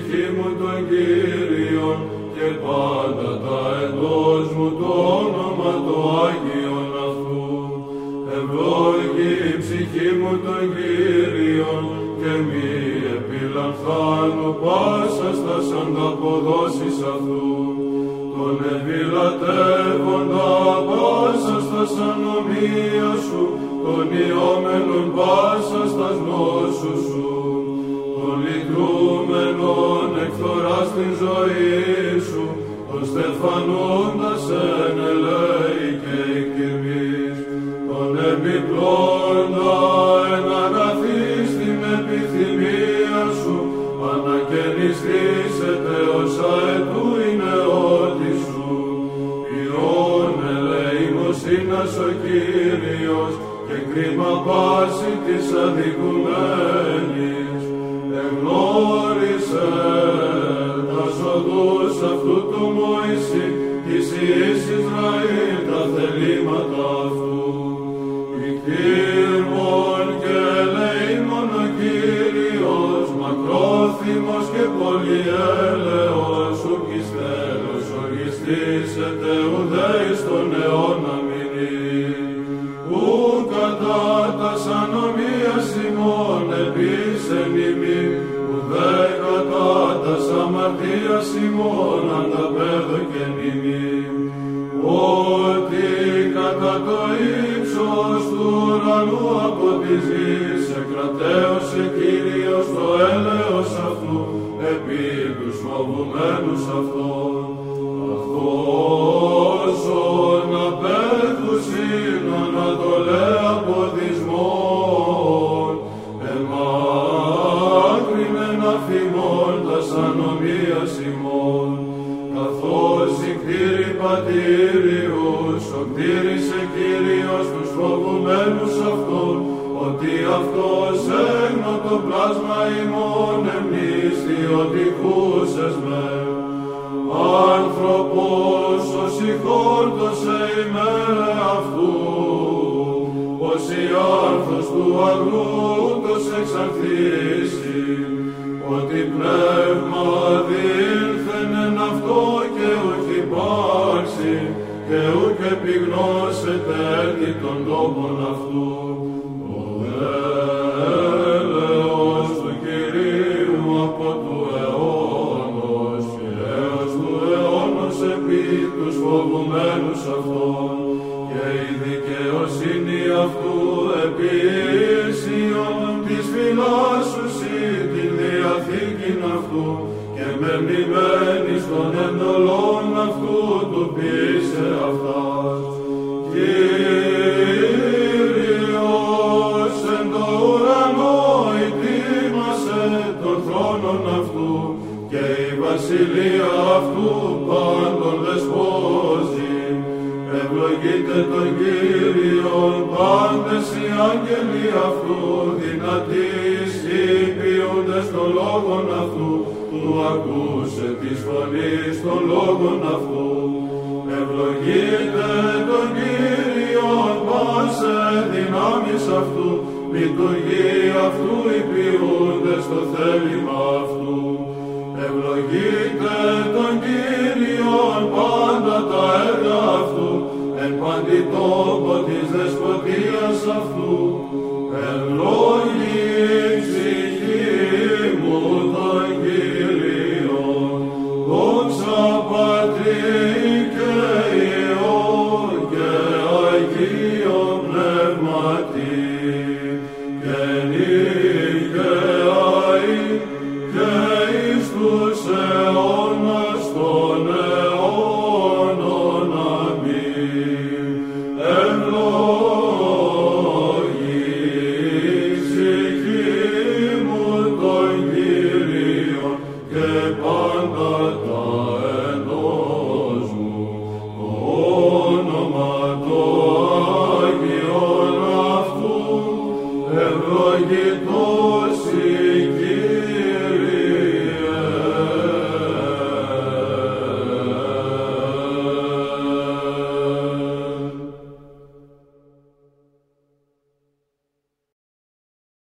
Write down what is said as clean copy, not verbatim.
ψυχή μου τον Κύριον και πάντα τα εντός μου το όνομα το Άγιον αυτού. Ευλόγη η ψυχή μου τον Κύριον και μη επιλαμφάνω πάσα στας ανταποδόσεις αυτού. Τον επιλατεύοντα πάσα στας ανομία σου, τον ιόμενον πάσα στας νόσους σου, τον λυτρούμενον εκθοράς την ζωή σου, τον στεφανούντας εν ελέη και εκτιμής, τον επιπλώντα εν αγαθής την επιθυμία σου, ανακαινιστήσετε όσα ετού είναι ό,τι σου. Ιών ελεημοσύνας ο Κύριος και κρίμα πάση της αδικουμένης. Εγνώρισε τας οδούς αυτού του Μωυσή, της Υιής Ισραήλ τα θελήματα αυτού. Ικτήρμον και ελεήμον ο Κύριος, μακρόθυμος και πολυέλεος, ουκ εις τέλος οργιστήσεται ουδέης τον αιώνα μηνύ. Ουκ κατά τας ανομίας ημών επίσεν ημί, ουδέ κατά τας αμαρτίας ημών ανταπέδοκεν ημί. Ότι κατά το ύψος του ουρανού από της γης εκρατέωσε Κύριος το έλεος αυτού επί τους φοβουμένους αυτών. Αυτός ον απέδους είναι ανατολέ από δυσμών, εμάκρυνεν αφημών τας ανομίας ημών, καθώς η κτήρη πατήριους, ο κτήρισε Κύριος τους φοβουμένους αυτών, ότι αυτός έγνω το πλάσμα ημών εμνίστη, ότι χούσες με. Άνθρωπος ως ηχόρτωσε ημέ αυτού, ως η άρθος του αγρούτος εξαρθήσει, ότι πνεύμα δήλθεν εν αυτό και ουκ υπάρξει, και ουκ επιγνώσεται έργη των τόπων αυτού. Ο έλεος του Κυρίου από του αιώνος και έως του αιώνος επί τους φοβουμένους αυτών, και η δικαιοσύνη αυτού επί ίσιον της φυλάσσουσι την διαθήκην αυτού, και μεμνημένης των εντολών αυτού του πείσε αυτάς. Κύριος εν το ουρανό ετοίμασε τον θρόνον αυτού, και η βασιλεία αυτού πάντων δεσπόζει. Ευλογείτε τον Κύριον πάντες οι άγγελοι αυτού, δυνατείς υπηούντες των λόγων αυτού, του ακούσε της φωνής των λόγων αυτού. Ευλογείτε τον Κύριον πάσε δυνάμεις αυτού, λειτουργεί αυτού υπηούντες το θέλημα αυτού. Ευλογείτε